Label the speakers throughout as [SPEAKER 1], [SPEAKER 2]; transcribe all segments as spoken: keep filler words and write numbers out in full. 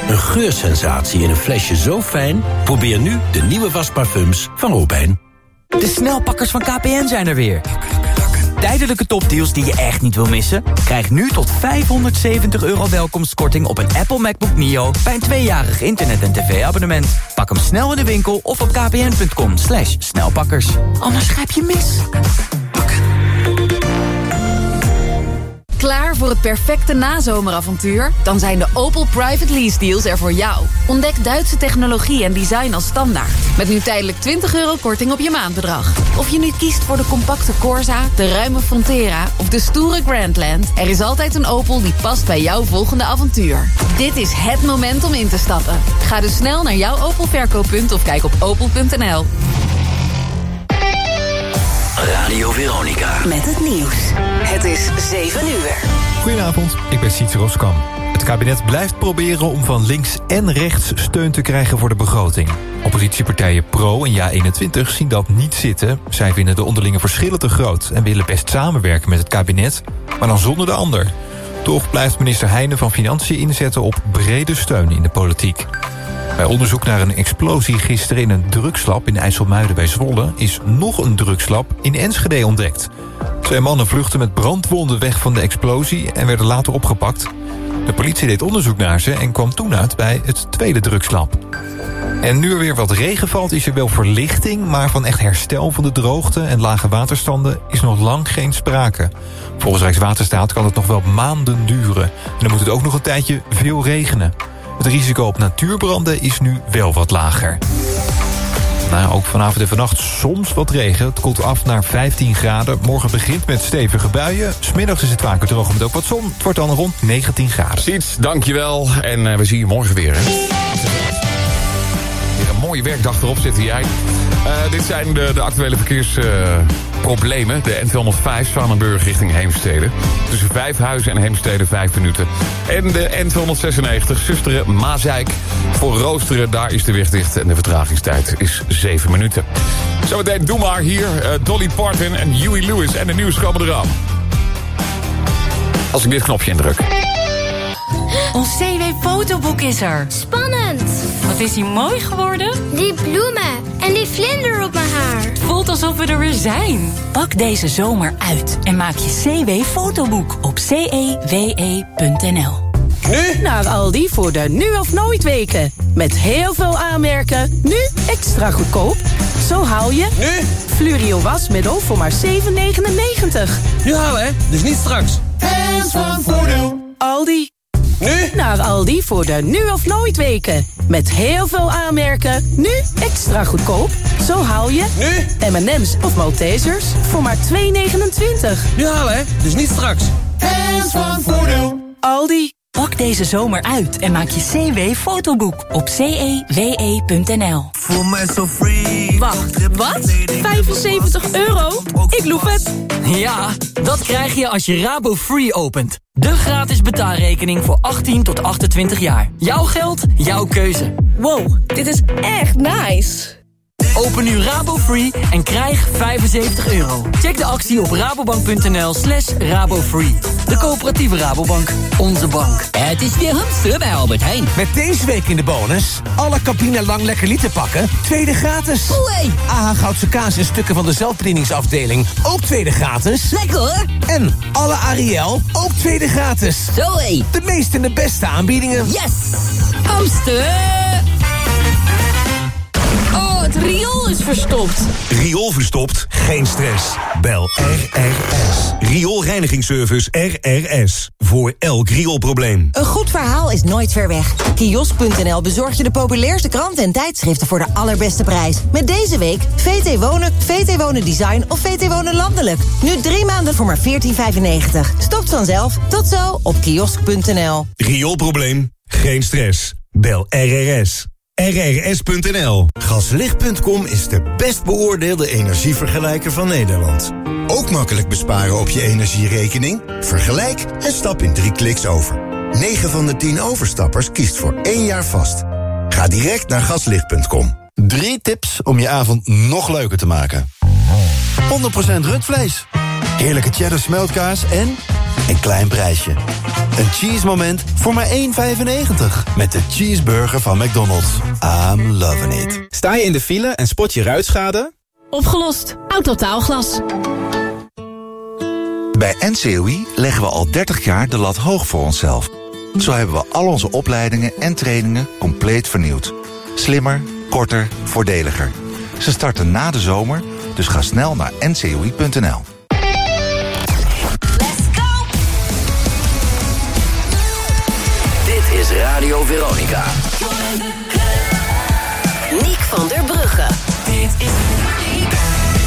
[SPEAKER 1] Een geursensatie in een flesje zo fijn? Probeer nu de nieuwe wasparfums van Robijn.
[SPEAKER 2] De snelpakkers van K P N zijn er weer. Tijdelijke topdeals die je echt niet wil missen? Krijg nu tot vijfhonderdzeventig euro welkomstkorting op een Apple MacBook Neo... bij een tweejarig internet- en tv-abonnement. Pak hem snel in de winkel of op kpn.com slash snelpakkers. Anders grijp je mis.
[SPEAKER 3] Klaar voor het perfecte nazomeravontuur? Dan zijn de Opel Private Lease deals er voor jou. Ontdek Duitse technologie en design als standaard. Met nu tijdelijk twintig euro korting op je maandbedrag. Of je nu kiest voor de compacte Corsa, de ruime Frontera of de stoere Grandland. Er is altijd een Opel die past bij jouw volgende avontuur. Dit is het moment om in te stappen. Ga dus snel naar jouw Opel verkooppunt of kijk op opel punt n l.
[SPEAKER 1] Radio Veronica.
[SPEAKER 4] Met het nieuws. Het is zeven uur.
[SPEAKER 5] Goedenavond, ik ben Sietse Roskam. Het kabinet blijft proberen om van links en rechts steun te krijgen voor de begroting. Oppositiepartijen Pro en Ja eenentwintig zien dat niet zitten. Zij vinden de onderlinge verschillen te groot en willen best samenwerken met het kabinet, maar dan zonder de ander. Toch blijft minister Heijnen van Financiën inzetten op brede steun in de politiek. Bij onderzoek naar een explosie gisteren in een drugslab in IJsselmuiden bij Zwolle is nog een drugslab in Enschede ontdekt. Twee mannen vluchtten met brandwonden weg van de explosie en werden later opgepakt. De politie deed onderzoek naar ze en kwam toen uit bij het tweede drugslab. En nu er weer wat regen valt is er wel verlichting, maar van echt herstel van de droogte en lage waterstanden is nog lang geen sprake. Volgens Rijkswaterstaat kan het nog wel maanden duren en dan moet het ook nog een tijdje veel regenen. Het risico op natuurbranden is nu wel wat lager. Nou, ook vanavond en vannacht soms wat regen. Het koelt af naar vijftien graden. Morgen begint met stevige buien. 'S Middags is het vaker droog met ook wat zon. Het wordt dan rond negentien graden.
[SPEAKER 6] Siets, dankjewel. En uh, we zien je morgen weer. Hè? Weer een mooie werkdag erop zitten jij. Uh, dit zijn de, de actuele verkeersproblemen. Uh, de N tweehonderdvijf Zwanenburg richting Heemstede. Tussen Vijfhuizen en Heemstede vijf minuten. En de N tweehonderdzesennegentig Susteren Maasijk. Voor Roosteren, daar is de weg dicht. En de vertragingstijd is zeven minuten. Zometeen doe maar hier. Uh, Dolly Parton en Huey Lewis en de nieuws komen eraan. Als ik dit knopje indruk.
[SPEAKER 7] Ons C W-fotoboek is er.
[SPEAKER 8] Spannend!
[SPEAKER 7] Wat is die mooi geworden?
[SPEAKER 8] Die bloemen en die vlinder op mijn haar.
[SPEAKER 7] Het voelt alsof we er weer zijn.
[SPEAKER 4] Pak deze zomer uit en maak je C W-fotoboek op c e w e punt n l.
[SPEAKER 9] Nu naar Aldi voor de nu of nooit weken. Met heel veel aanmerken, nu extra goedkoop. Zo haal je
[SPEAKER 10] nu
[SPEAKER 9] Flurio wasmiddel voor maar zeven negenennegentig.
[SPEAKER 10] Nu halen hè, dus niet straks.
[SPEAKER 9] En van voordeel. Aldi.
[SPEAKER 10] Nu
[SPEAKER 9] naar Aldi voor de nu of nooit weken. Met heel veel aanmerken, nu extra goedkoop. Zo haal je
[SPEAKER 10] nu
[SPEAKER 9] M en M's of Maltesers voor maar twee negenentwintig.
[SPEAKER 10] Nu halen hè, dus niet straks.
[SPEAKER 9] En van voordeel. Aldi.
[SPEAKER 4] Pak deze zomer uit en maak je C W-fotoboek op c e w e punt n l.
[SPEAKER 11] Voel mij zo free.
[SPEAKER 9] Wacht, wat? vijfenzeventig euro? Ik loef het.
[SPEAKER 2] Ja, dat krijg je als je Rabo Free opent. De gratis betaalrekening voor achttien tot achtentwintig jaar. Jouw geld, jouw keuze.
[SPEAKER 9] Wow, dit is echt nice.
[SPEAKER 2] Open nu Rabo Free en krijg vijfenzeventig euro. Check de actie op rabobank.nl slash rabofree. De coöperatieve Rabobank. Onze bank.
[SPEAKER 12] Het is weer hamster bij Albert Heijn.
[SPEAKER 13] Met deze week in de bonus. Alle Campina Lang Lekker Liter pakken. Tweede gratis.
[SPEAKER 12] Oei.
[SPEAKER 13] A H Goudse kaas en stukken van de zelfbedieningsafdeling. Ook tweede gratis.
[SPEAKER 12] Lekker hoor.
[SPEAKER 13] En alle Ariel. Ook tweede gratis.
[SPEAKER 12] Zoé.
[SPEAKER 13] De meeste en de beste aanbiedingen.
[SPEAKER 12] Yes. Hamster.
[SPEAKER 3] Oh, het riool is verstopt.
[SPEAKER 14] Riool verstopt? Geen stress. Bel R R S. Rioolreinigingsservice R R S. Voor elk rioolprobleem.
[SPEAKER 15] Een goed verhaal is nooit ver weg. Kiosk punt n l bezorgt je de populairste kranten en tijdschriften voor de allerbeste prijs. Met deze week V T Wonen, V T Wonen Design of V T Wonen Landelijk. Nu drie maanden voor maar veertien vijfennegentig. Stopt vanzelf. Tot zo op kiosk punt n l.
[SPEAKER 14] Rioolprobleem? Geen stress. Bel R R S. R R S punt n l.
[SPEAKER 16] Gaslicht punt com is de best beoordeelde energievergelijker van Nederland. Ook makkelijk besparen op je energierekening? Vergelijk en stap in drie kliks over. negen van de tien overstappers kiest voor één jaar vast. Ga direct naar gaslicht punt com.
[SPEAKER 17] Drie tips om je avond nog leuker te maken. honderd procent rundvlees. Heerlijke cheddar smeltkaas en een klein prijsje. Een cheese moment voor maar één vijfennegentig. Met de cheeseburger van McDonald's. I'm loving it.
[SPEAKER 18] Sta je in de file en spot je ruitschade?
[SPEAKER 19] Opgelost. Autotaalglas.
[SPEAKER 20] Bij N C O I leggen we al dertig jaar de lat hoog voor onszelf. Zo hebben we al onze opleidingen en trainingen compleet vernieuwd. Slimmer, korter, voordeliger. Ze starten na de zomer, dus ga snel naar N C O I punt N L.
[SPEAKER 1] Dit is Radio Veronica.
[SPEAKER 21] Niek van der Brugge. Dit is Veronica.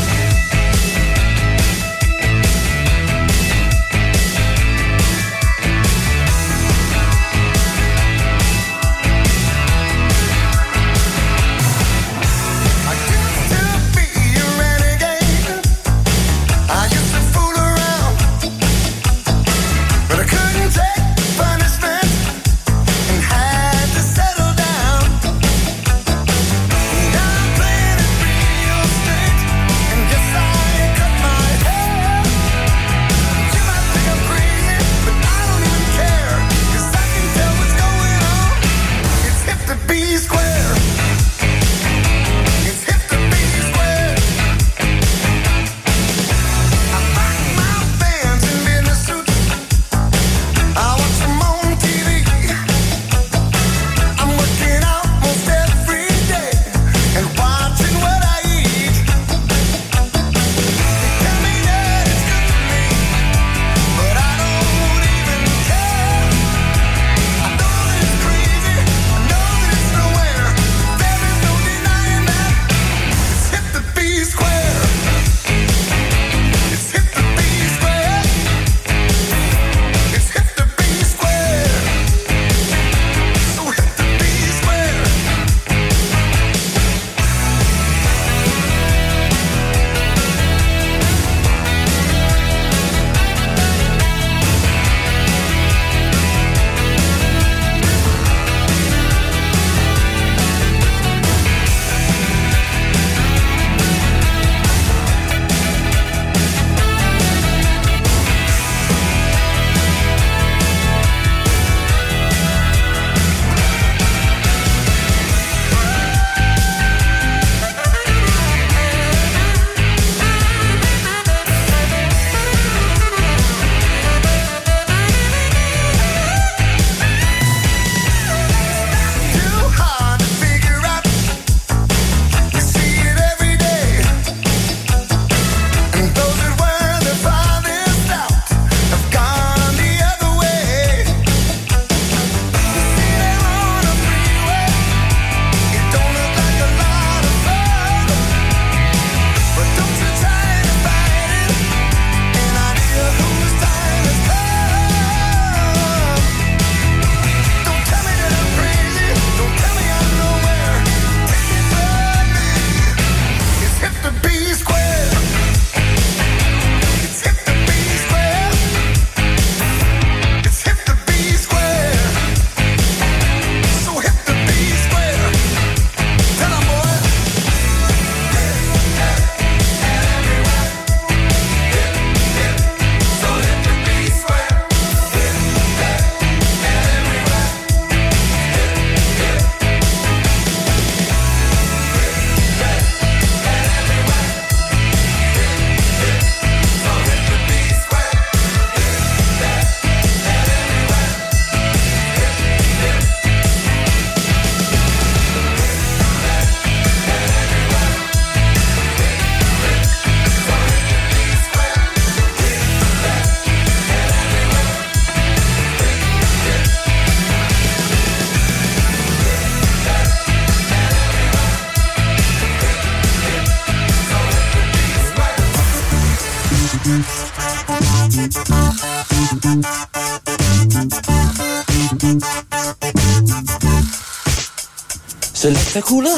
[SPEAKER 22] Ze legt haar koele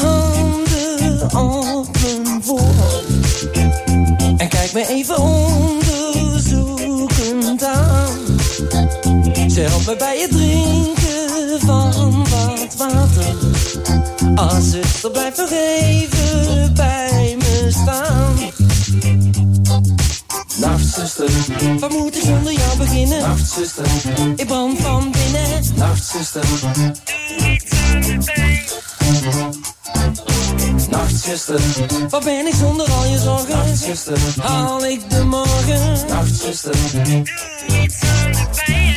[SPEAKER 22] handen op mijn voorhoofd en kijkt me even onderzoekend aan. Ze helpt me bij het drinken van wat water. Als zuster, blijf nog even bij me staan. Nou zuster, waar moet ik zonder jou beginnen? Nachtzuster, ik brand van binnen. Nachtzuster, Nachtzuster, waar ben ik zonder al je zorgen? Nachtzuster, haal ik de morgen? Nachtzuster, doe iets aan de pijn.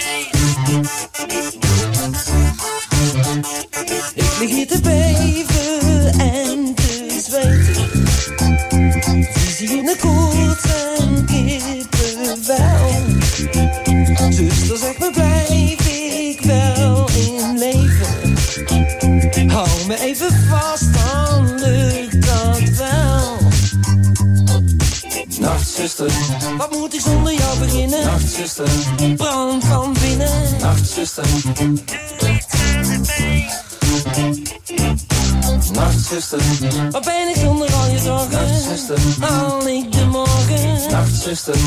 [SPEAKER 22] Ik lig hier te beven en te zweten. Visie in de koorts en kippenvel. Zuster, zeg me, blijf ik wel in leven? Hou me even vast, dan lukt dat wel. Nachtzuster, wat moet ik zonder jou beginnen? Nachtzuster, brand van binnen. Nachtzuster, Nachtzuster, waar ben ik zonder al je zorgen? Nachtzuster, haal ik de morgen? Nachtzuster,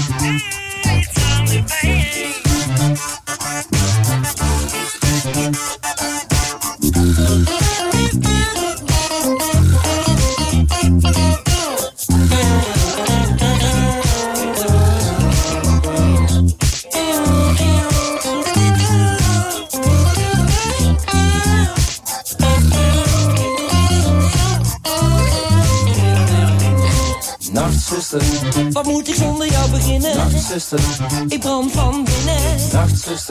[SPEAKER 22] Nachtzuster, wat moet ik zonder jou beginnen? Nachtzuster, ik brand van binnen. Nachtzuster,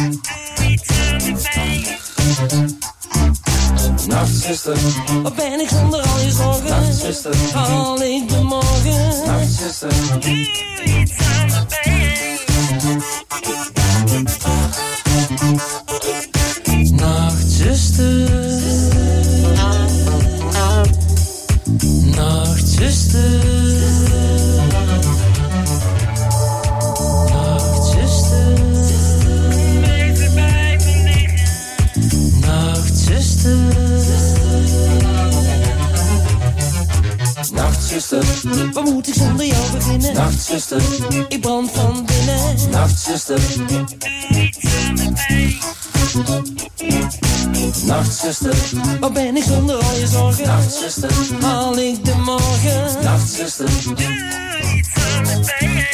[SPEAKER 22] Nachtzuster, wat ben ik zonder al je zorgen? Nachtzuster, haal ik de morgen? Nachtzuster, doe iets aan de pijn. Nachtzuster, Nachtzuster, Nachtzuster, even bij me liggen. Nachtzuster, Nachtzuster, waar moet ik zonder jou beginnen? Nachtzuster, ik brand van binnen. Nachtzuster, doe iets aan de pijn. Nachtzuster, waar ben ik zonder al je zorgen? Nachtzuster, haal ik de morgen? Nachtzuster, doe iets aan de pijn.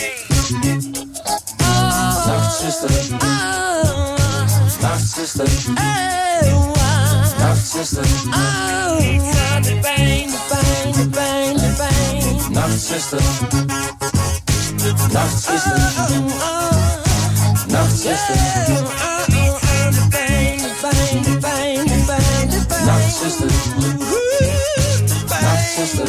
[SPEAKER 22] Oh, Nachtzuster, oh, Nachtzuster, oh, Nachtzuster, oh, iets aan de pijn, de pijn, de pijn, de pijn. Nachtzuster, Nachtzuster, oh, oh, Nachtzuster, oh, oh, de pijn, de pijn, de pijn, de pijn, de pijn. Nachtzuster, Nachtzuster,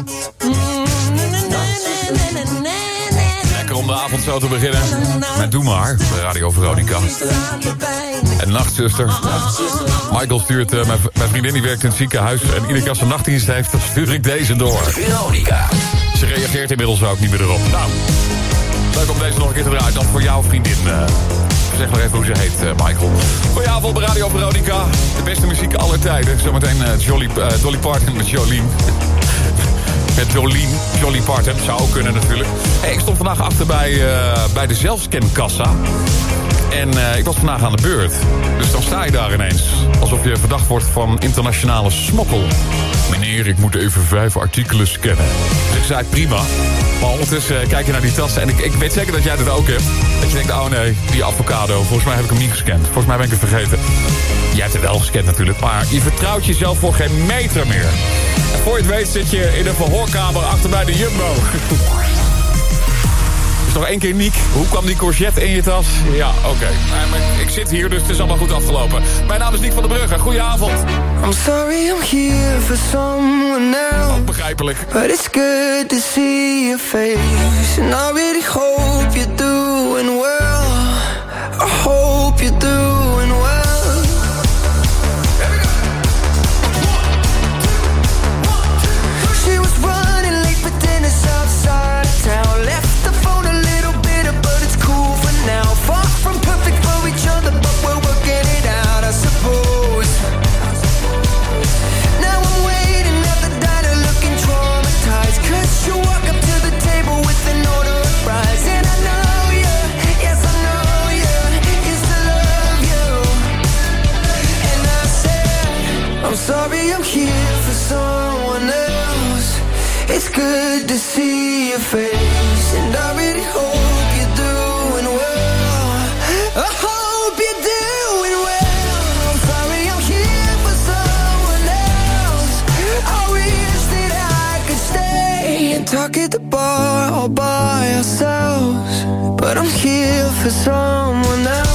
[SPEAKER 5] lekker om de avond zo te beginnen met Doe Maar, bij Radio Veronica. En Nachtzuster. Michael stuurt, uh, mijn, mijn vriendin die werkt in het ziekenhuis en iedere keer als ze nachtdienst heeft, dan stuur ik deze door.
[SPEAKER 1] Veronica.
[SPEAKER 5] Ze reageert inmiddels ook niet meer erop. Nou, leuk om deze nog een keer te draaien. Dan voor jouw vriendin. Uh, zeg maar even hoe ze heet, uh, Michael. Goedenavond bij Radio Veronica. De beste muziek aller tijden. Zometeen uh, Jolly, uh, Dolly Parton met Jolien. Met Jolien, Jolly Parton. Zou ook kunnen natuurlijk. Hey, ik stond vandaag achter bij, uh, bij de zelfscankassa. En uh, ik was vandaag aan de beurt. Dus dan sta je daar ineens. Alsof je verdacht wordt van internationale smokkel. Meneer, ik moet even vijf artikelen scannen. Dus ik zei, prima. Maar ondertussen uh, kijk je naar die tassen. En ik, ik weet zeker dat jij dat ook hebt. Dat je denkt, oh nee, die avocado. Volgens mij heb ik hem niet gescand. Volgens mij ben ik het vergeten. Jij hebt het wel gescand natuurlijk. Maar je vertrouwt jezelf voor geen meter meer. En voor je het weet zit je in een verhoorkamer achter bij de Jumbo. Dus nog één keer, Niek. Hoe kwam die courgette in je tas? Ja, oké. Okay. Ik zit hier, dus het is allemaal goed afgelopen. Mijn naam is Niek van der Brugge. Goedenavond.
[SPEAKER 22] I'm sorry I'm here for someone else.
[SPEAKER 5] Ook begrijpelijk.
[SPEAKER 22] But it's good to see your face. And I really hope you're doing well. I hope you're doing well. She was running late for dinner outside of town. Left the phone a little bitter, but it's cool for now. Far from perfect for each other, but we're working it out, I suppose. Now I'm waiting at the diner looking traumatized. Cause you walk up to the table with an order of fries. And I know you, yes I know you, used to love you. And I said, I'm sorry I'm here for someone else. It's good to see your face. And I really hope you're doing well. I you're doing well. I'm sorry I'm here for someone else. I wish that I could stay and talk at the bar all by ourselves, but I'm here for someone else.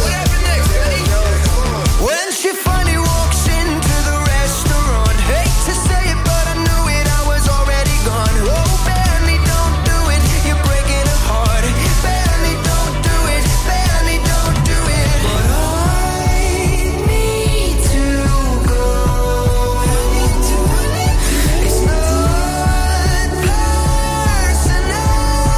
[SPEAKER 22] When she finally walks into the restaurant, hate to say it, but I knew it, I was already gone. Oh, Benny, don't do it, you're breaking her heart. Benny, don't do it, Benny, don't do it. But I need to go. It's not personal.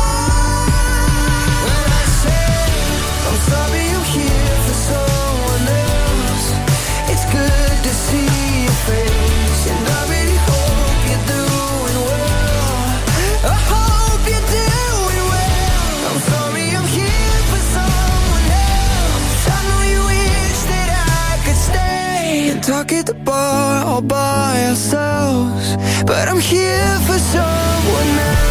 [SPEAKER 22] When I say I'm sorry I'm here for someone else, it's good to see your face, and I really hope you're doing well. I hope you're doing well. I'm sorry I'm here for someone else. I know you wish that I could stay and talk at the bar all by ourselves, but I'm here for someone else.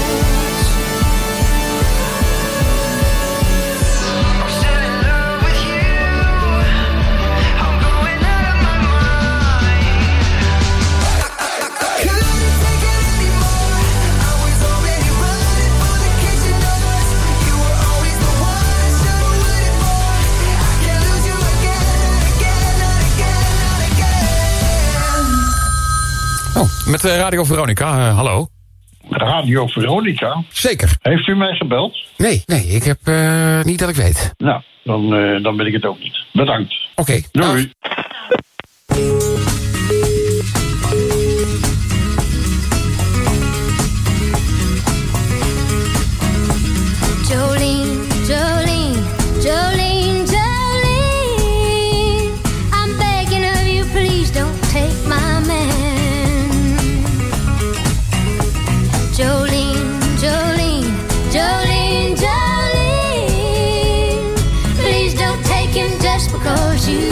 [SPEAKER 5] Met uh, Radio Veronica, uh, hallo.
[SPEAKER 6] Radio Veronica?
[SPEAKER 5] Zeker.
[SPEAKER 6] Heeft u mij gebeld?
[SPEAKER 5] Nee, nee, ik heb uh, niet dat ik weet.
[SPEAKER 6] Nou, dan, uh, dan ben ik het ook niet. Bedankt.
[SPEAKER 5] Oké. Okay.
[SPEAKER 6] Doei.
[SPEAKER 8] Jolene, Jolene, Jolene, Jolene, I'm begging of you, please don't take my man. Jolene, Jolene, Jolene, Jolene, please don't take him just because you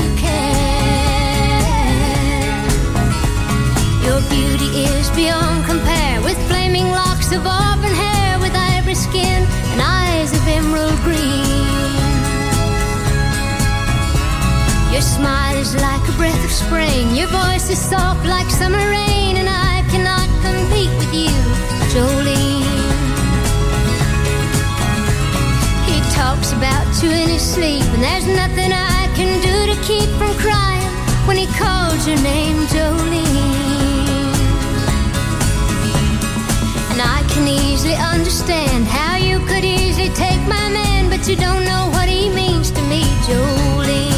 [SPEAKER 8] can. Your beauty is beyond compare, with flaming locks of auburn hair, with ivory skin and eyes of emerald green. Your smile is like a breath of spring, your voice is soft like summer rain, and I cannot compete with you, Jolene. He talks about you in his sleep, and there's nothing I can do to keep from crying when he calls your name, Jolene. And I can easily understand how you could easily take my man, but you don't know what he means to me, Jolene.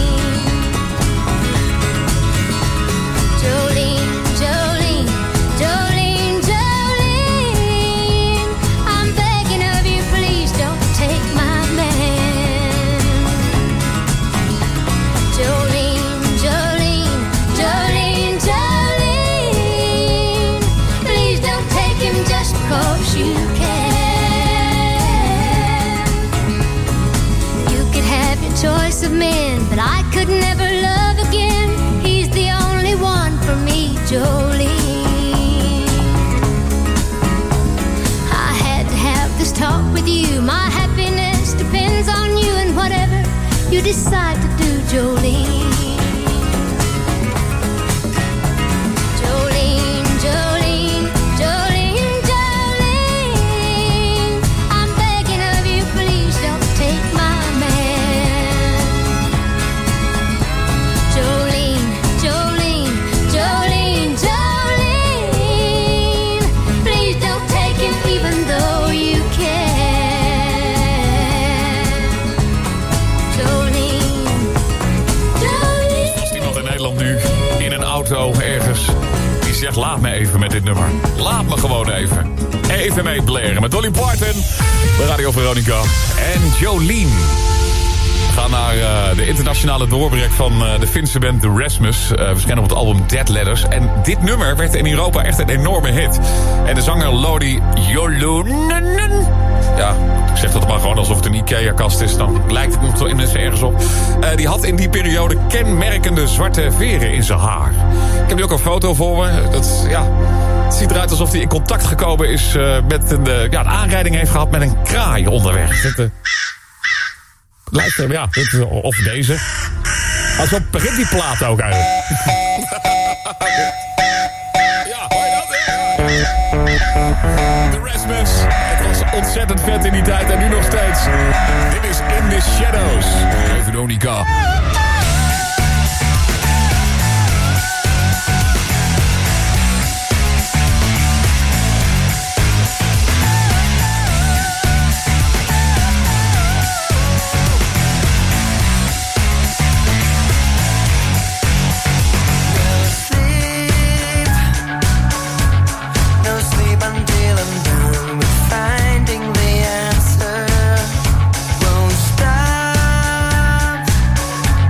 [SPEAKER 8] Jolene, Jolene, Jolene, Jolene, I'm begging of you, please don't take my man. Jolene, Jolene, Jolene, Jolene, please don't take him just because you can. You could have your choice of men, but I could never love again. He's the only one for me, Jolene. I had to have this talk with you. My happiness depends on you, and whatever you decide to do, Jolene. Jolene, Jolene, Jolene, Jolene, I'm begging of you, please don't take my man. Jolene, Jolene, Jolene, Jolene, please don't take him even though you can. Jolene, Jolene.
[SPEAKER 5] Vast iemand in Nederland nu in een auto ergens die zegt: laat me even met dit nummer. Laat me gewoon even. Even mee blaren met Dolly Parton, bij Radio Veronica en Jolene. We gaan naar uh, de internationale doorbrek van uh, de Finse band The Rasmus. Uh, verschenen op het album Dead Letters. En dit nummer werd in Europa echt een enorme hit. En de zanger Lodi Jolunen, ja, ik zeg dat maar gewoon alsof het een Ikea-kast is. Dan lijkt het nog mensen ergens op. Uh, die had in die periode kenmerkende zwarte veren in zijn haar. Ik heb nu ook een foto voor me. Dat, ja, het ziet eruit alsof hij in contact gekomen is uh, met een, uh, ja, een aanrijding heeft gehad met een kraai onderweg. Dat, uh, Luister, ja, dit, of deze. Maar zo begint die plaat ook eigenlijk. Ja, hoor je dat? The Rasmus. Het was ontzettend vet in die tijd en nu nog steeds. Dit is In the Shadows. Veronica.
[SPEAKER 22] Finding the answer won't stop.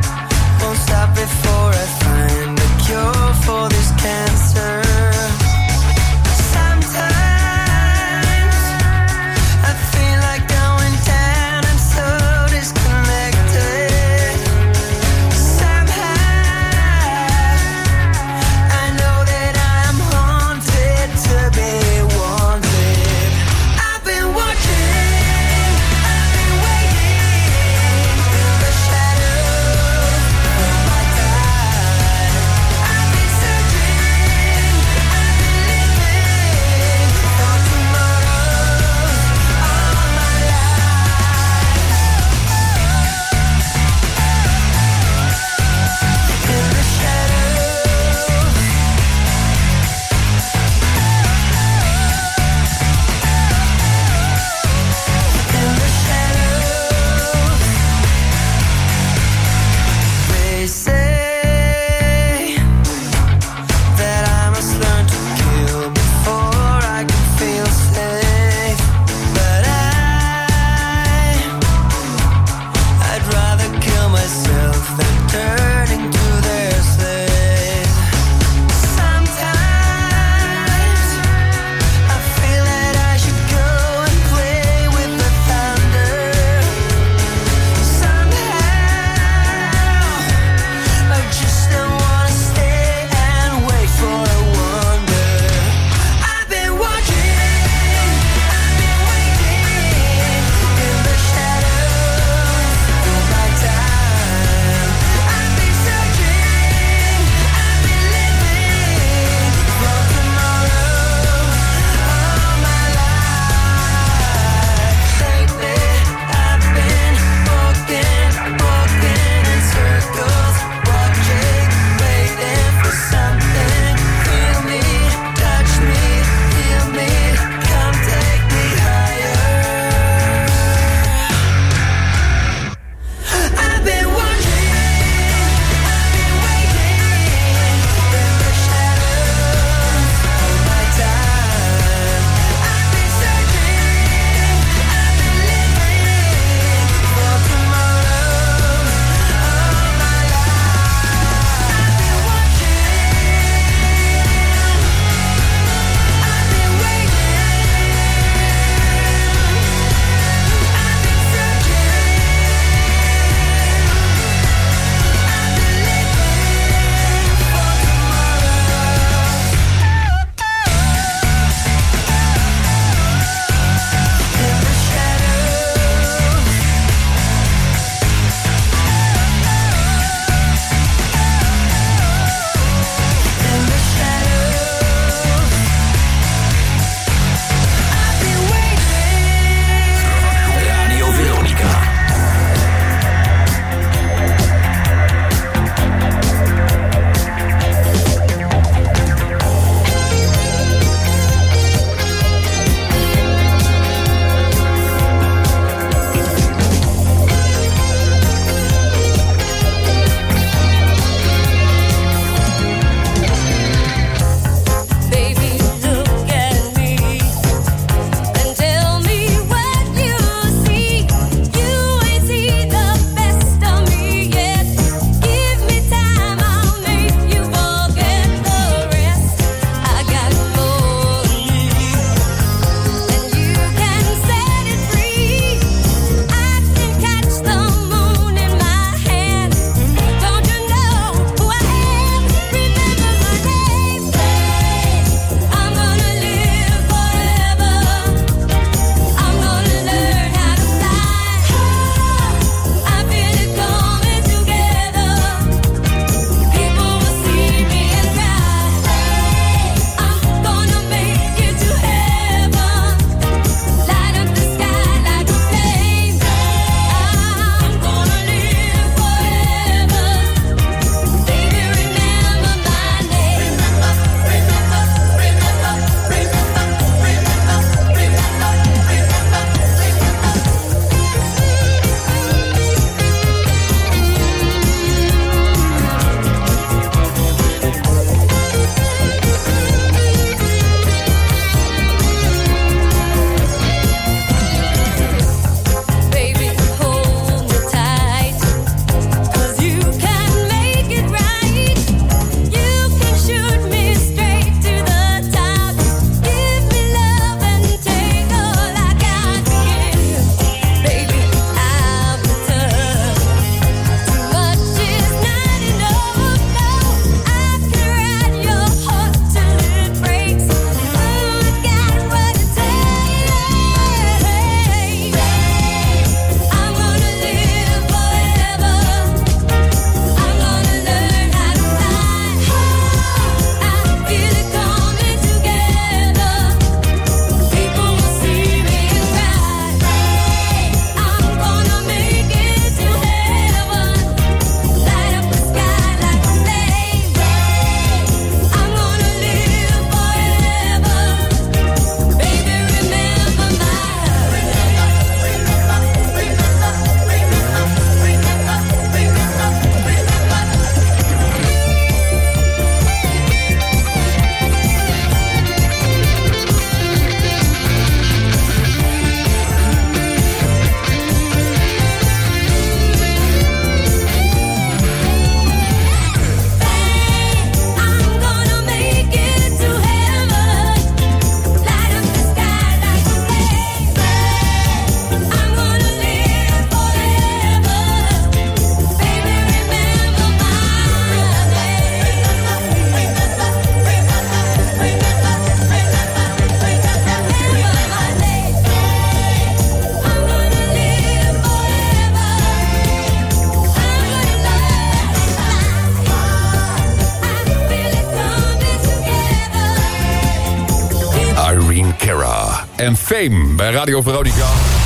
[SPEAKER 5] en Fame bij Radio Veronica.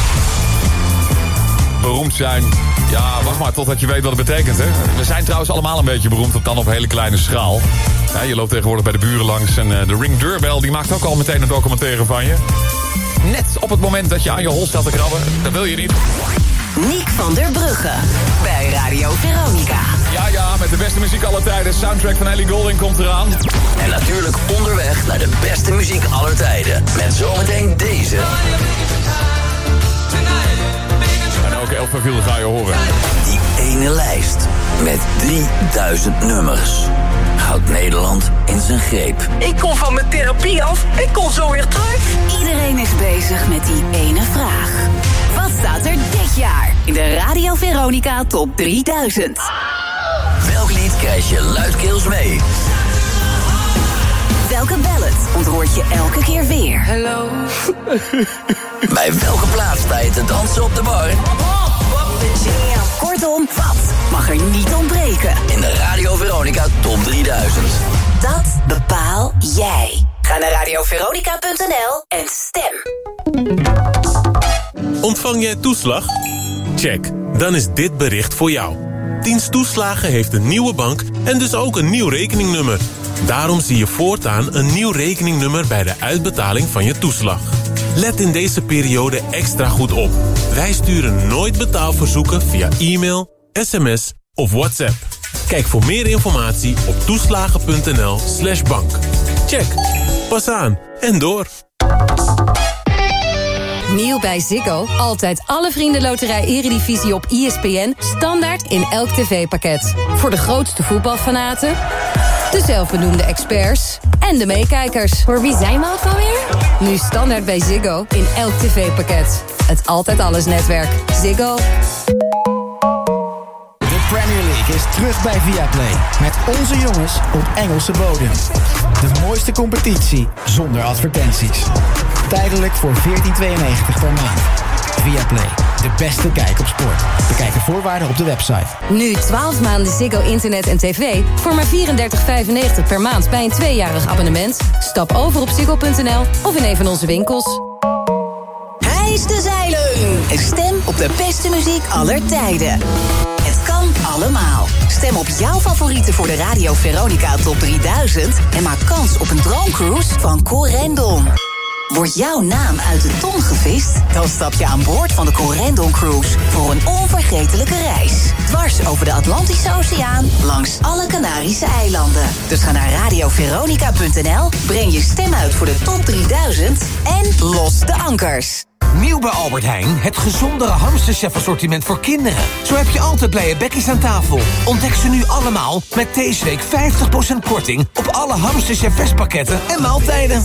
[SPEAKER 5] Beroemd zijn. Ja, wacht maar totdat je weet wat het betekent, hè. We zijn trouwens allemaal een beetje beroemd, dan op hele kleine schaal. Ja, je loopt tegenwoordig bij de buren langs en uh, de Ring Deurbell die maakt ook al meteen een documentaire van je. Net op het moment dat je aan je hol staat te krabben, dat wil je niet.
[SPEAKER 21] Niek van der Brugge bij Radio Veronica.
[SPEAKER 5] Ja, ja, met de beste muziek aller tijden. Soundtrack van Ellie Goulding komt eraan.
[SPEAKER 21] En natuurlijk onderweg naar de beste muziek aller tijden. Met zometeen deze.
[SPEAKER 5] En ook Elfenviel ga je horen.
[SPEAKER 21] Die ene lijst met drieduizend nummers. Houdt Nederland in zijn greep.
[SPEAKER 7] Ik kom van mijn therapie af en kom zo weer terug.
[SPEAKER 21] Iedereen is bezig met die ene vraag. Wat staat er dit jaar in de Radio Veronica Top drieduizend? Welk lied krijg je luidkeels mee? Welke ballad ontroert je elke keer weer?
[SPEAKER 7] Hello.
[SPEAKER 21] Bij welke plaats sta je te dansen op de bar? Kortom, wat mag er niet ontbreken in de Radio Veronica Top drieduizend? Dat bepaal jij. Ga naar radio veronica punt n l en stem.
[SPEAKER 10] Ontvang jij toeslag? Check, dan is dit bericht voor jou. Dienst Toeslagen heeft een nieuwe bank en dus ook een nieuw rekeningnummer. Daarom zie je voortaan een nieuw rekeningnummer bij de uitbetaling van je toeslag. Let in deze periode extra goed op. Wij sturen nooit betaalverzoeken via e-mail, sms of WhatsApp. Kijk voor meer informatie op toeslagen punt n l slash bank. Check, pas aan en door.
[SPEAKER 23] Nieuw bij Ziggo. Altijd alle vriendenloterij Eredivisie op I S P N. Standaard in elk tv-pakket. Voor de grootste voetbalfanaten, de zelfbenoemde experts en de meekijkers. Voor wie zijn we ook alweer? Nu standaard bij Ziggo in elk tv-pakket. Het Altijd Alles netwerk. Ziggo.
[SPEAKER 24] De Premier League is terug bij Viaplay. Met onze jongens op Engelse bodem. De mooiste competitie zonder advertenties. Tijdelijk voor veertien tweeënnegentig per maand. Viaplay, de beste kijk op sport. Bekijk de voorwaarden op de website.
[SPEAKER 23] Nu twaalf maanden Ziggo internet en tv voor maar vierendertig vijfennegentig per maand bij een tweejarig abonnement. Stap over op ziggo punt n l of in een van onze winkels.
[SPEAKER 21] Hijs de zeilen! En stem op de beste muziek aller tijden. Het kan allemaal. Stem op jouw favorieten voor de Radio Veronica Top drieduizend en maak kans op een droomcruise van Corendon. Wordt jouw naam uit de ton gevist? Dan stap je aan boord van de Corendon Cruise voor een onvergetelijke reis. Dwars over de Atlantische Oceaan, langs alle Canarische eilanden. Dus ga naar radio veronica punt n l, breng je stem uit voor de Top drieduizend en los de ankers.
[SPEAKER 13] Nieuw bij Albert Heijn, het gezondere hamsterchef assortiment voor kinderen. Zo heb je altijd blije bekkies aan tafel. Ontdek ze nu allemaal met deze week vijftig procent korting op alle hamsterchef verspakketten en maaltijden.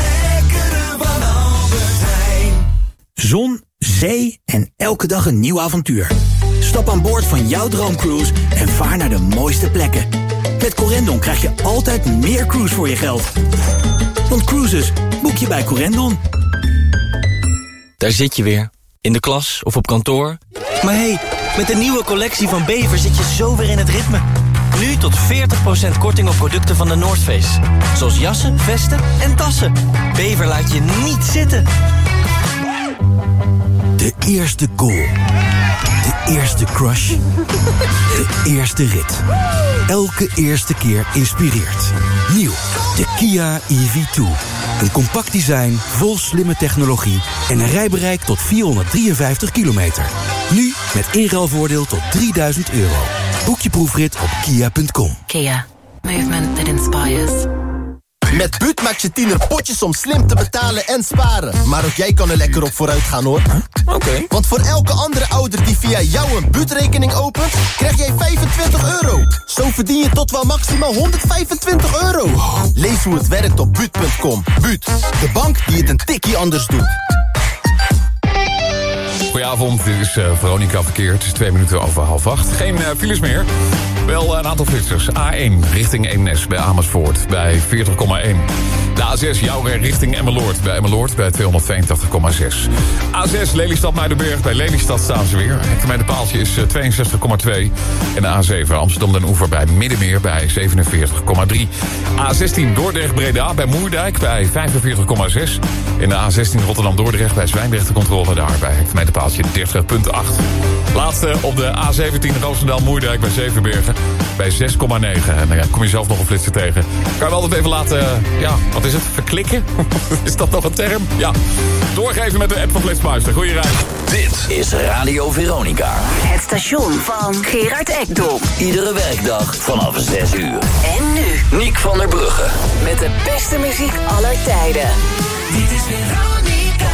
[SPEAKER 25] Zon, zee en elke dag een nieuw avontuur. Stap aan boord van jouw droomcruise en vaar naar de mooiste plekken. Met Corendon krijg je altijd meer cruise voor je geld. Want cruises boek je bij Corendon.
[SPEAKER 2] Daar zit je weer, in de klas of op kantoor. Maar hé, hey, met de nieuwe collectie van Bever zit je zo weer in het ritme. Nu tot veertig procent korting op producten van de North Face. Zoals jassen, vesten en tassen. Bever laat je niet zitten.
[SPEAKER 25] De eerste goal. De eerste crush. De eerste rit. Elke eerste keer inspireert. Nieuw, de Kia E V twee. Een compact design, vol slimme technologie en een rijbereik tot vierhonderddrieënvijftig kilometer. Nu met inruilvoordeel tot drieduizend euro. Boek je proefrit op kia punt com.
[SPEAKER 21] Kia, movement that inspires.
[SPEAKER 26] Met Buut maak je tiener potjes om slim te betalen en sparen. Maar ook jij kan er lekker op vooruit gaan, hoor.
[SPEAKER 2] Oké. Okay.
[SPEAKER 26] Want voor elke andere ouder die via jou een Buut-rekening opent, krijg jij vijfentwintig euro. Zo verdien je tot wel maximaal honderdvijfentwintig euro. Lees hoe het werkt op buut punt com. Buut, de bank die het een tikkie anders doet.
[SPEAKER 5] Goedenavond, dit is uh, Veronica Verkeer. Het is twee minuten over half acht. Geen uh, files meer. Wel een aantal flitsers. A één richting Eemnes bij Amersfoort bij veertig komma één. De A zes Jouwer richting Emmeloord bij Emmeloord bij tweehonderdtweeëntachtig komma zes. A zes Lelystad Muidenberg bij Lelystad staan ze weer. Het paaltje is tweeënzestig komma twee. En de A zeven Amsterdam Den Oever bij Middenmeer bij zevenenveertig komma drie. A zestien Dordrecht Breda bij Moerdijk bij vijfenveertig komma zes. En de A zestien Rotterdam Dordrecht bij Zwijndrecht de controle daar bij het paaltje dertig komma acht. Laatste op de A zeventien Roosendaal Moerdijk bij Zevenbergen bij zes komma negen. En dan ja, kom je zelf nog een flitser tegen. Kan je wel altijd even laten, ja, wat is het, verklikken? Is dat nog een term? Ja. Doorgeven met de app van Flitsmeister. Goeie reis.
[SPEAKER 3] Dit is Radio Veronica.
[SPEAKER 21] Het station van Gerard Ekdom.
[SPEAKER 3] Iedere werkdag vanaf zes uur.
[SPEAKER 21] En nu
[SPEAKER 3] Niek van der Brugge.
[SPEAKER 21] met de beste muziek aller tijden.
[SPEAKER 22] Dit is Veronica.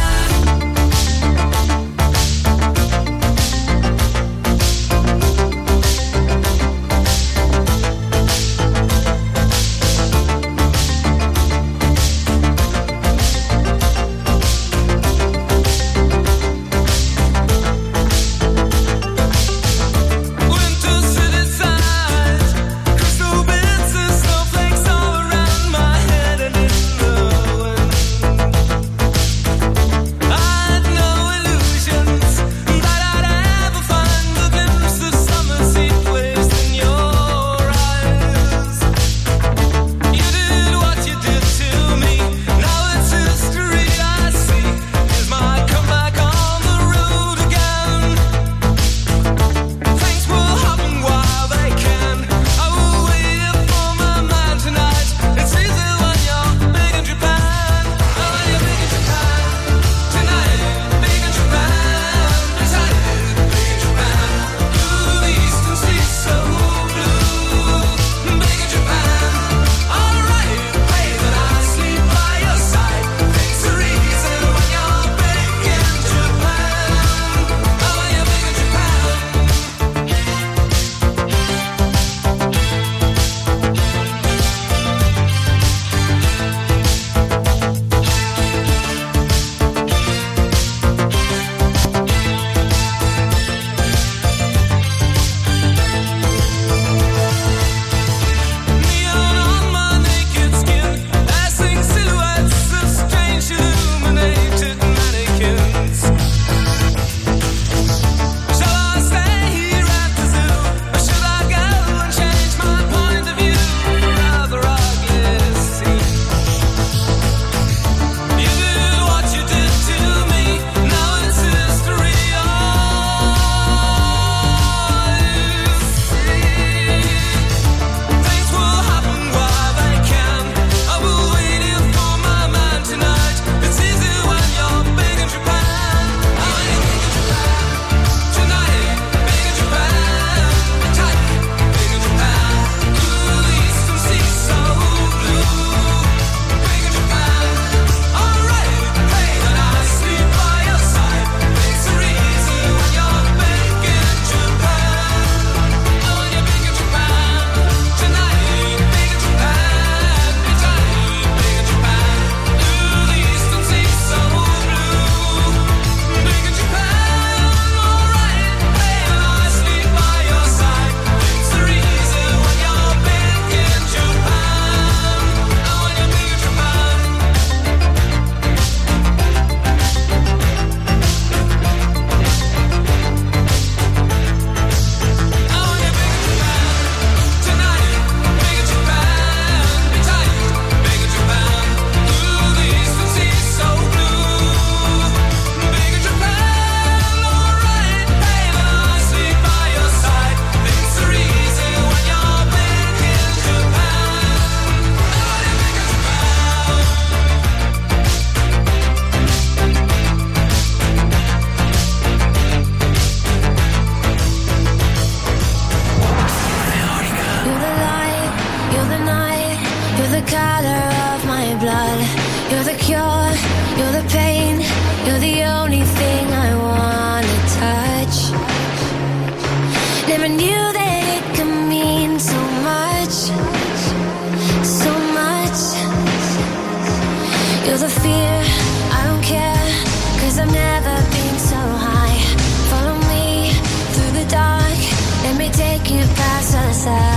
[SPEAKER 8] Never knew that it could mean so much, so much. You're the fear, I don't care, 'cause I've never been so high. Follow me through the dark, let me take you past the side.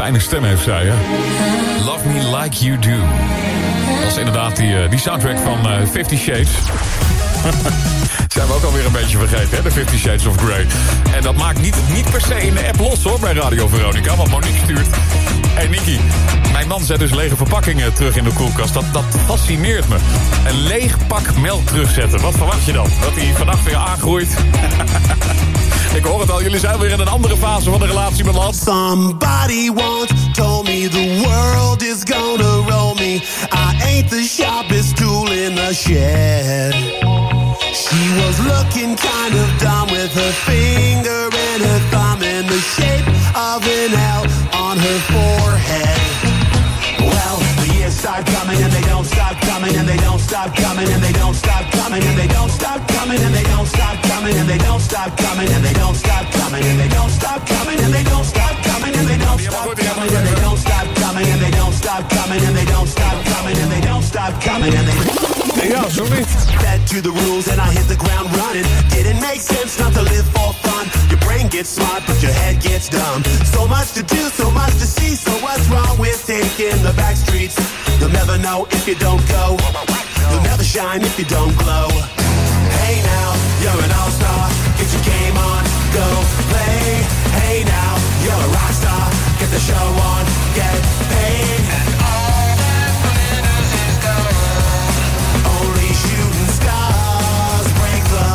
[SPEAKER 5] fijne stem heeft zij, hè? Love Me Like You Do. Dat is inderdaad die, uh, die soundtrack van uh, Fifty Shades. Zijn we ook alweer een beetje vergeten, hè? De Fifty Shades of Grey. En dat maakt niet, niet per se in de app los, hoor, bij Radio Veronica. Want Monique stuurt... Hé, hey, Nicky, mijn man zet dus lege verpakkingen terug in de koelkast. Dat, dat fascineert me. Een leeg pak melk terugzetten. Wat verwacht je dan? Dat hij vannacht weer aangroeit? Ik hoor het al, jullie zijn weer in een andere fase van de relatie beland.
[SPEAKER 4] Somebody once told me the world is gonna roll me. I ain't the sharpest tool in the shed. She was looking kind of dumb with her finger and her thumb in the shape of an L on her forehead. Well, the years start coming and they don't stop coming and they don't stop coming and they don't stop coming and they don't stop coming and they don't stop coming and they don't stop coming and they don't stop coming and they don't stop coming and they don't stop coming and they don't stop coming and they don't stop coming and they don't stop coming and they don't stop coming and they don't stop coming and they
[SPEAKER 5] Ja, zo niet.
[SPEAKER 4] Fed to the rules and I hit the ground running. Didn't make sense not to live for fun. Your brain gets smart but your head gets dumb. So much to do, so much to see. So what's wrong with taking the back streets? You'll never know if you don't go. You'll never shine if you don't glow. Hey now, you're an all-star. Get your game on, go play. Hey now, you're a rock star. Get the show on, get paid. And all that glitters is gold. Only shooting stars break the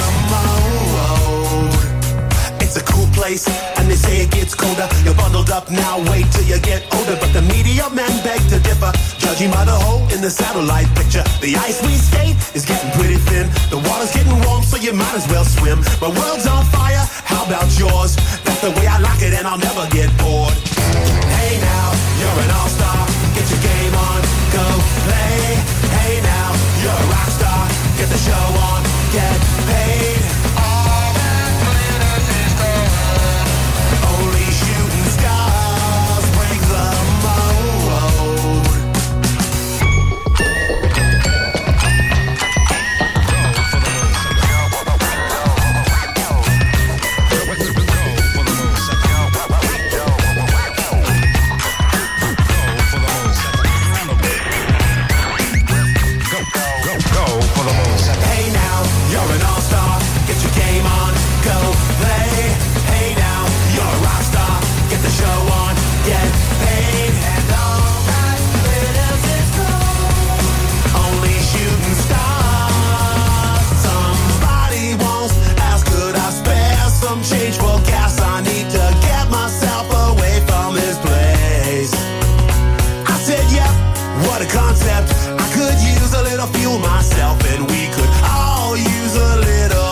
[SPEAKER 4] mold. It's a cool place, and they say it gets colder. You're bundled up now, wait till you get older. But the media men beg to differ, judging by the hole in the satellite picture. The ice we skate is getting pretty thin. The water's getting warm, so you might as well swim. My world's on fire, how about yours? That's the way I like it, and I'll never get bored. Hey now, you're an all-star. Get your game on, go play. Hey now, you're a rock star. Get the show on, get paid. All that glitters is gold. Only shooting stars break the mold. Hey now, you're an all-star. Get your game on, go play. Hey now, you're a rock star. Get the show on, get paid. And all that glitters is gold. Only shooting stars. Somebody once asked, could I spare some change for gas? I need to get myself away from this place. I said, yep, what a concept. I could use a little fuel myself, and we could all use a little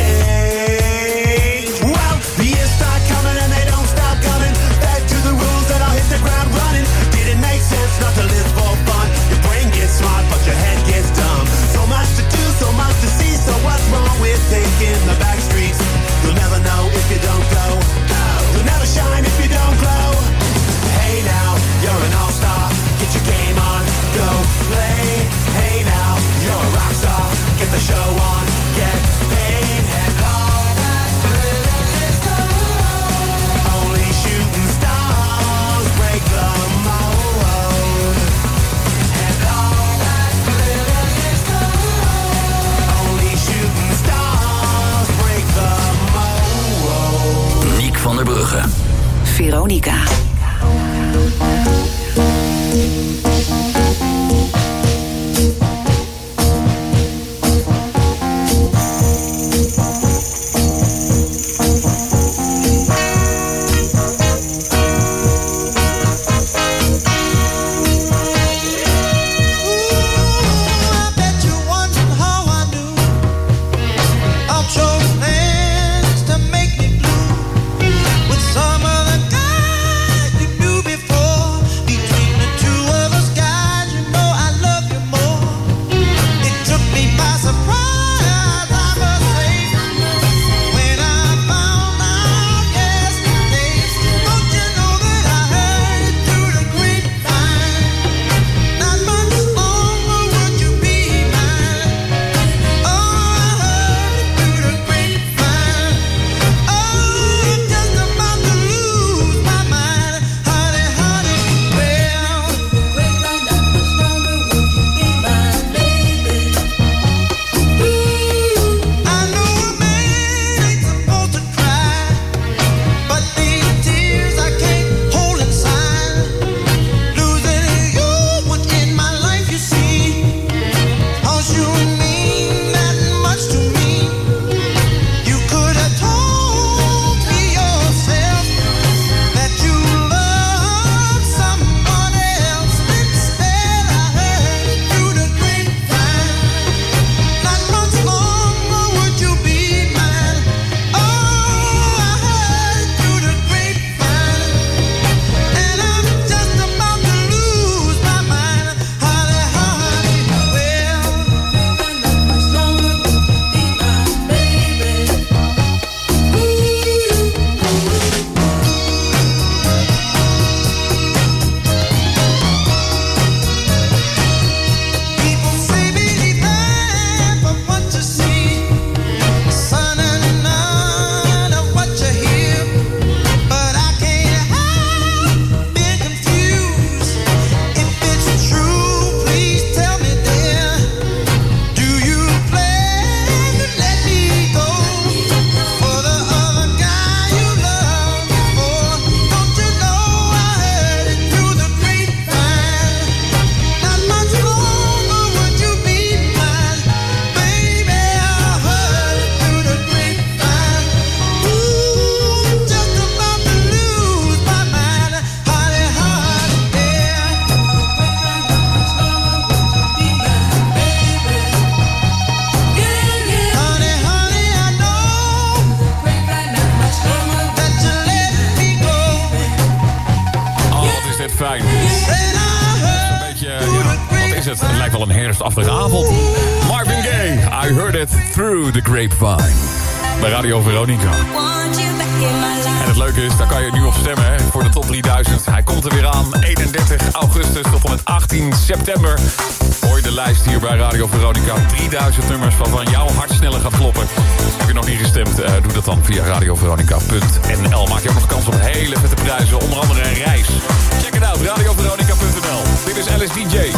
[SPEAKER 4] change. Well, the years start coming and they don't stop coming. Back to the rules and I'll hit the ground running. Didn't make sense not to live for fun. Your brain gets smart but your head gets dumb. So much to do, so much to see. So what's wrong with taking the back streets? You'll never know if you don't go. You'll never shine if you don't glow. Hey now, you're an all-star. Get your game on, go play. Hey now, you're a rock star. Get the show on, get paid. And all that glitters is gold. Only shooting stars break the mold. And all that glitters is gold. Only shooting stars break the mold.
[SPEAKER 3] Nick van der Brugge.
[SPEAKER 21] Veronica.
[SPEAKER 22] With some of the guys you knew before.
[SPEAKER 5] wel een herfstachtige avond. Marvin Gaye, I heard it through the grapevine. Bij Radio Veronica. En het leuke is, daar kan je nu op stemmen hè, voor de top drieduizend. Hij komt er weer aan, eenendertig augustus tot en met achttien september. Hoor je de lijst hier bij Radio Veronica. drieduizend nummers waarvan jouw hart sneller gaat kloppen. Heb je nog niet gestemd, uh, doe dat dan via radioveronica punt n l. Maak je ook nog kans op hele vette prijzen, onder andere een reis. Check it out, radioveronica punt n l. Dit is Alice D J.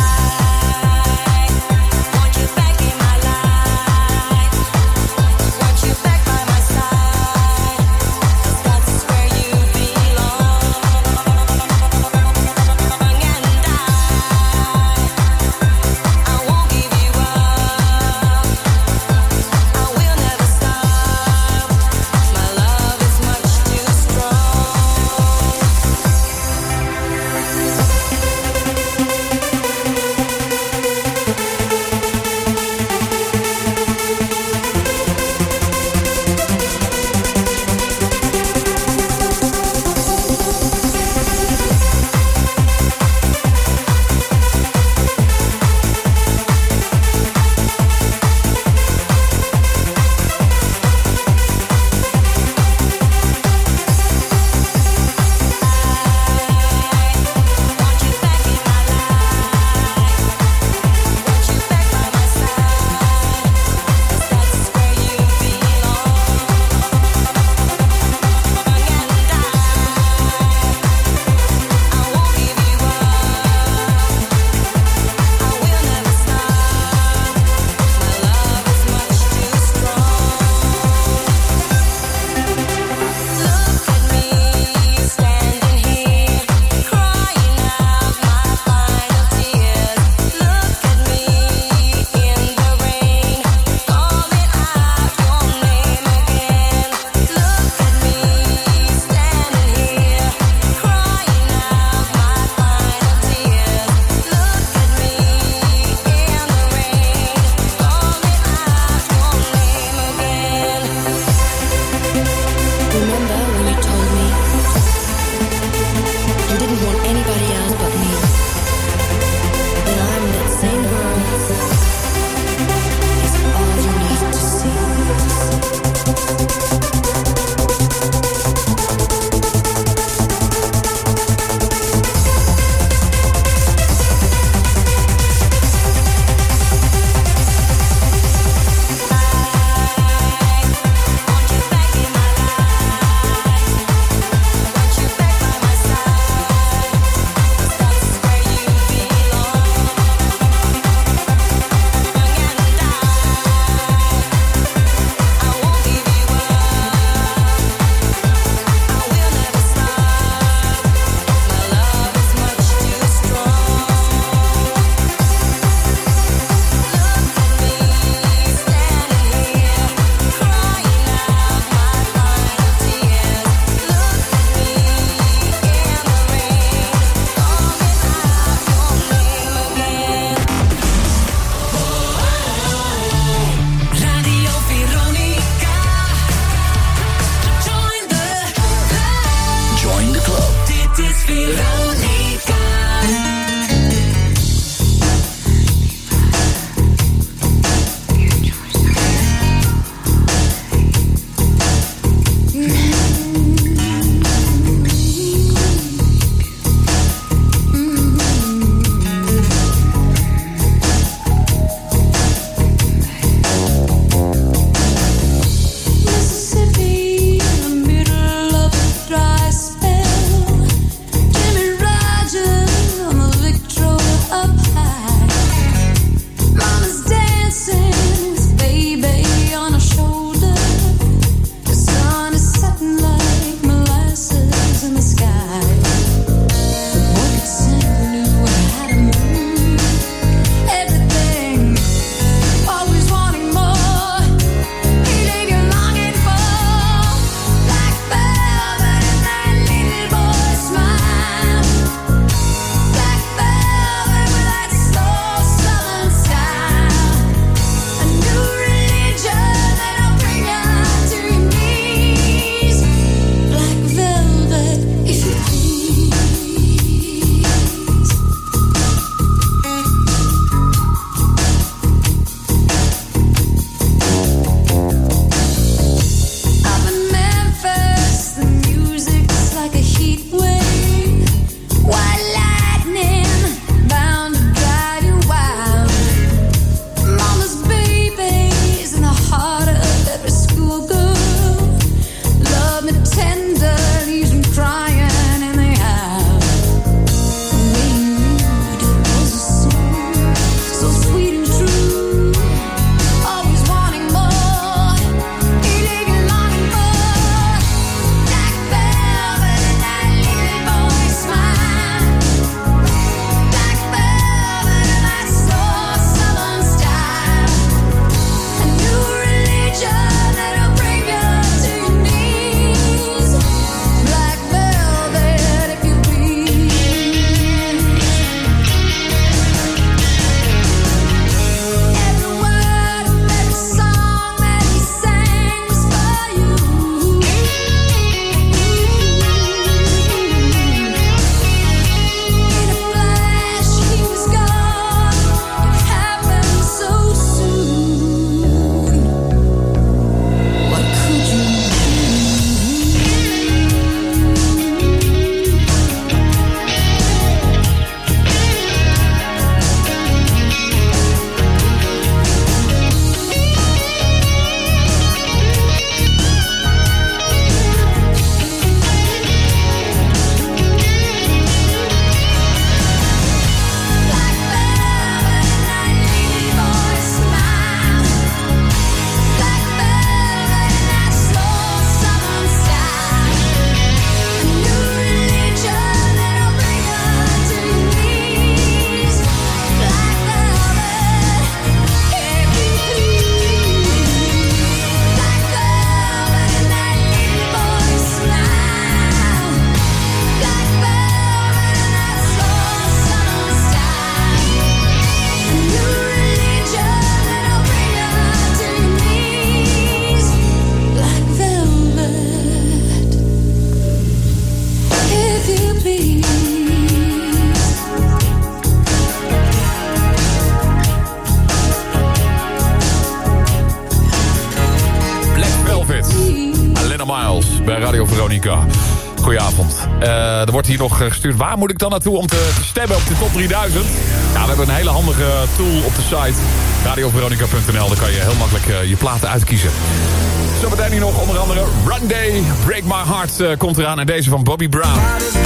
[SPEAKER 5] bij Radio Veronica. Goedenavond. Uh, er wordt hier nog gestuurd. Waar moet ik dan naartoe om te stemmen op de top drieduizend? Ja, we hebben een hele handige tool op de site. radio veronica punt n l. Daar kan je heel makkelijk uh, je platen uitkiezen. Zometeen hier nog onder andere Run Day, Break My Heart uh, komt eraan. En deze van Bobby Brown.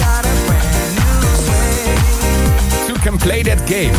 [SPEAKER 5] You can play that game.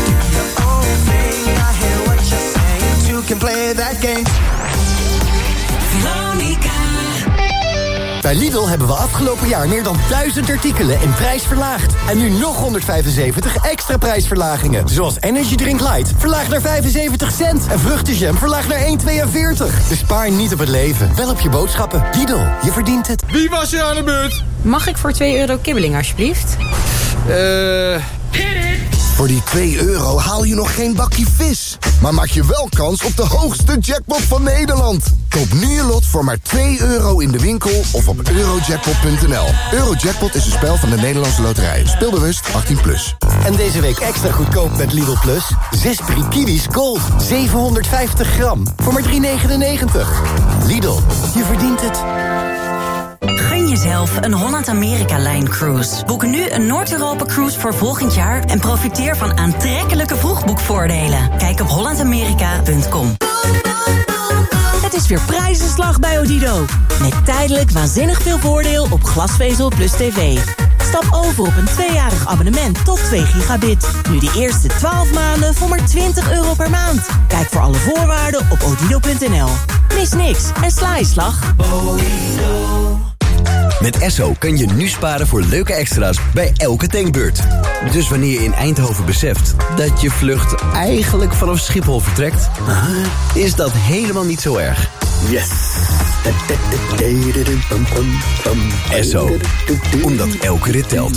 [SPEAKER 4] You can play that game.
[SPEAKER 21] Veronica.
[SPEAKER 9] Bij Lidl hebben we afgelopen jaar meer dan duizend artikelen in prijs verlaagd. En nu nog honderdvijfenzeventig extra prijsverlagingen. Zoals Energy Drink Light, verlaagd naar vijfenzeventig cent. En vruchtenjam, verlaagd naar één komma tweeënveertig. Dus spaar niet op het leven, wel op je boodschappen. Lidl, je verdient het.
[SPEAKER 11] Wie was je aan de beurt?
[SPEAKER 12] Mag ik voor twee euro kibbeling, alsjeblieft?
[SPEAKER 11] Eh... Uh...
[SPEAKER 26] Voor die twee euro haal je nog geen bakje vis. Maar maak je wel kans op de hoogste jackpot van Nederland. Koop nu je lot voor maar twee euro in de winkel of op eurojackpot punt n l. Eurojackpot is een spel van de Nederlandse Loterij. Speel bewust, achttien plus.
[SPEAKER 9] En deze week extra goedkoop met Lidl Plus. Zes brie kiwis Gold, zevenhonderdvijftig gram. Voor maar drie negenennegentig. Lidl, je verdient het.
[SPEAKER 21] Gun jezelf een Holland-Amerika-lijn cruise. Boek nu een Noord-Europa-cruise voor volgend jaar... en profiteer van aantrekkelijke vroegboekvoordelen. Kijk op holland amerika punt com. Het is weer prijzenslag bij Odido. Met tijdelijk waanzinnig veel voordeel op glasvezel plus tv. Stap over op een tweejarig abonnement tot twee gigabit. Nu de eerste twaalf maanden voor maar twintig euro per maand. Kijk voor alle voorwaarden op odido punt n l. Mis niks en sla je slag.
[SPEAKER 25] Met Esso kan je nu sparen voor leuke extra's bij elke tankbeurt. Dus wanneer je in Eindhoven beseft dat je vlucht eigenlijk vanaf Schiphol vertrekt... is dat helemaal niet zo erg. Yes! Esso. Omdat elke rit telt.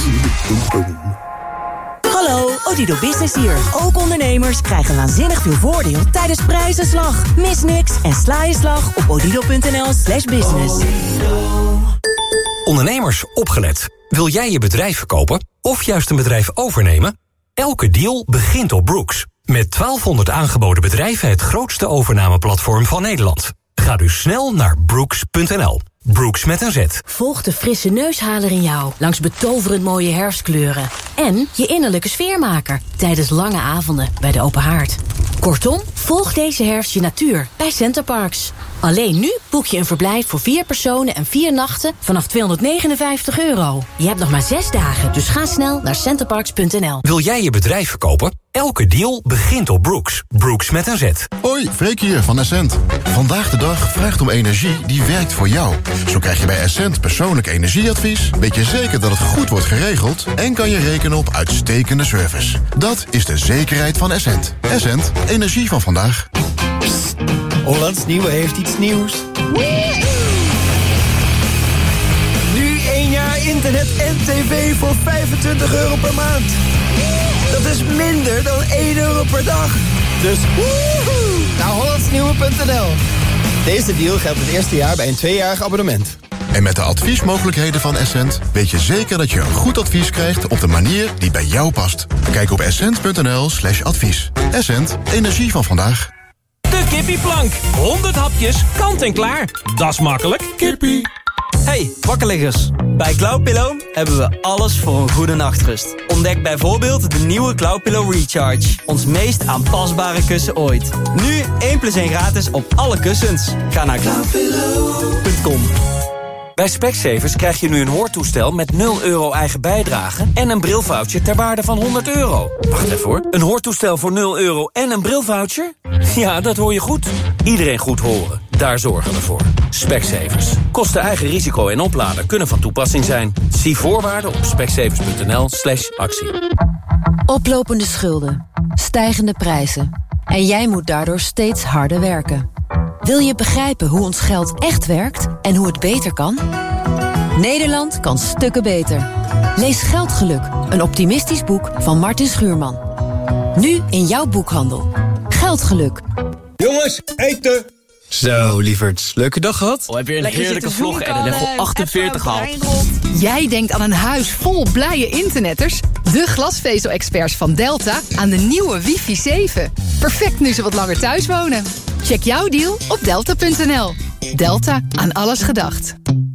[SPEAKER 21] Hallo, Odido Business hier. Ook ondernemers krijgen waanzinnig veel voordeel tijdens prijzenslag. Mis niks en sla je slag op odido punt n l slash business.
[SPEAKER 14] Ondernemers, opgelet. Wil jij je bedrijf verkopen of juist een bedrijf overnemen? Elke deal begint op Brooks. Met twaalfhonderd aangeboden bedrijven het grootste overnameplatform van Nederland. Ga dus snel naar brooks punt n l. Brooks met een Z.
[SPEAKER 21] Volg de frisse neushaler in jou langs betoverend mooie herfstkleuren. En je innerlijke sfeermaker tijdens lange avonden bij de open haard. Kortom, volg deze herfst je natuur bij Centerparks. Alleen nu boek je een verblijf voor vier personen en vier nachten vanaf tweehonderdnegenenvijftig euro. Je hebt nog maar zes dagen, dus ga snel naar centerparks punt n l.
[SPEAKER 14] Wil jij je bedrijf verkopen? Elke deal begint op Brooks. Brooks met een Z.
[SPEAKER 15] Hoi, Freek hier van Essent. Vandaag de dag vraagt om energie die werkt voor jou. Zo krijg je bij Essent persoonlijk energieadvies, weet je zeker dat het goed wordt geregeld en kan je rekenen op uitstekende service. Dat is de zekerheid van Essent. Essent, energie van vandaag.
[SPEAKER 9] Psst, Hollands Nieuwe heeft iets nieuws. Nu één jaar internet en tv voor vijfentwintig euro per maand. Dat is minder dan één euro per dag. Dus woehoe, naar hollands nieuwe punt n l. Deze deal geldt het eerste jaar bij een tweejarig abonnement.
[SPEAKER 15] En met de adviesmogelijkheden van Essent weet je zeker dat je een goed advies krijgt op de manier die bij jou past. Kijk op essent punt n l slash advies. Essent, energie van vandaag.
[SPEAKER 16] De kippieplank. honderd hapjes, kant en klaar. Dat is makkelijk. Kippie.
[SPEAKER 27] Hey, wakkerliggers. Bij Cloudpillow hebben we alles voor een goede nachtrust. Ontdek bijvoorbeeld de nieuwe Cloudpillow Recharge. Ons meest aanpasbare kussen ooit. Nu één plus één gratis op alle kussens. Ga naar cloudpillow punt com.
[SPEAKER 14] Bij Specsavers krijg je nu een hoortoestel met nul euro eigen bijdrage... en een brilvoucher ter waarde van honderd euro. Wacht even hoor. Een hoortoestel voor nul euro en een brilvoucher? Ja, dat hoor je goed. Iedereen goed horen. Daar zorgen we voor. Specsavers. Kosten eigen risico en opladen kunnen van toepassing zijn. Zie voorwaarden op specsavers punt n l slash actie.
[SPEAKER 23] Oplopende schulden. Stijgende prijzen. En jij moet daardoor steeds harder werken. Wil je begrijpen hoe ons geld echt werkt en hoe het beter kan? Nederland kan stukken beter. Lees Geldgeluk, een optimistisch boek van Martin Schuurman. Nu in jouw boekhandel. Geldgeluk.
[SPEAKER 11] Jongens, eten!
[SPEAKER 18] Zo, lieverds. Leuke dag gehad?
[SPEAKER 16] Oh, heb je een Lekker heerlijke vlog en een level achtenveertig gehaald.
[SPEAKER 28] Jij denkt aan een huis vol blije internetters? De glasvezel-experts van Delta aan de nieuwe wifi zeven. Perfect nu ze wat langer thuis wonen. Check jouw deal op delta punt n l. Delta, aan alles gedacht.